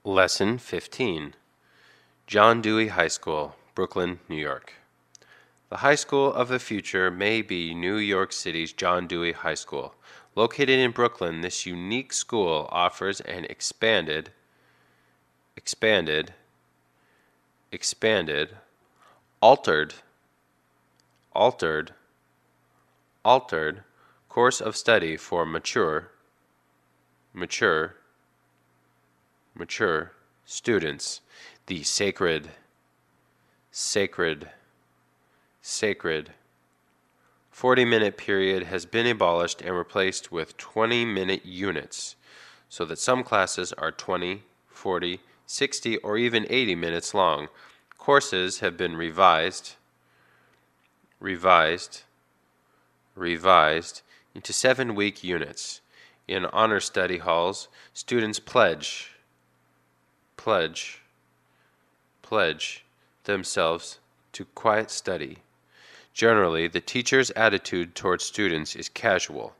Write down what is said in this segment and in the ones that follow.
Lesson 15. John Dewey High School, Brooklyn, New York. The high school of the future may be New York City's John Dewey High School. Located in Brooklyn, this unique school offers an expanded, altered course of study for mature students. The sacred 40-minute period has been abolished and replaced with 20-minute units, so that some classes are 20, 40, 60, or even 80 minutes long. Courses have been revised into 7-week units. In honor study halls, students pledge themselves to quiet study. Generally, the teacher's attitude towards students is casual.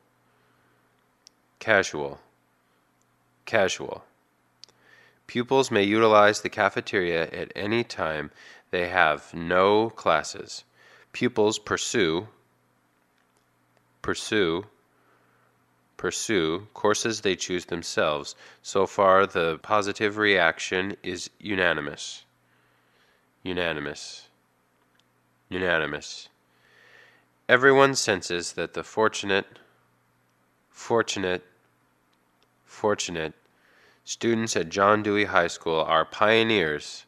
Pupils may utilize the cafeteria at any time they have no classes. Pupils pursue courses they choose themselves. So far, the positive reaction is unanimous. Everyone senses that the fortunate students at John Dewey High School are pioneers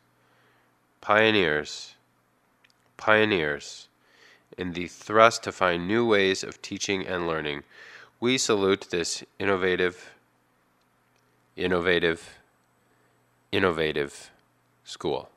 in the thrust to find new ways of teaching and learning. We salute this innovative school.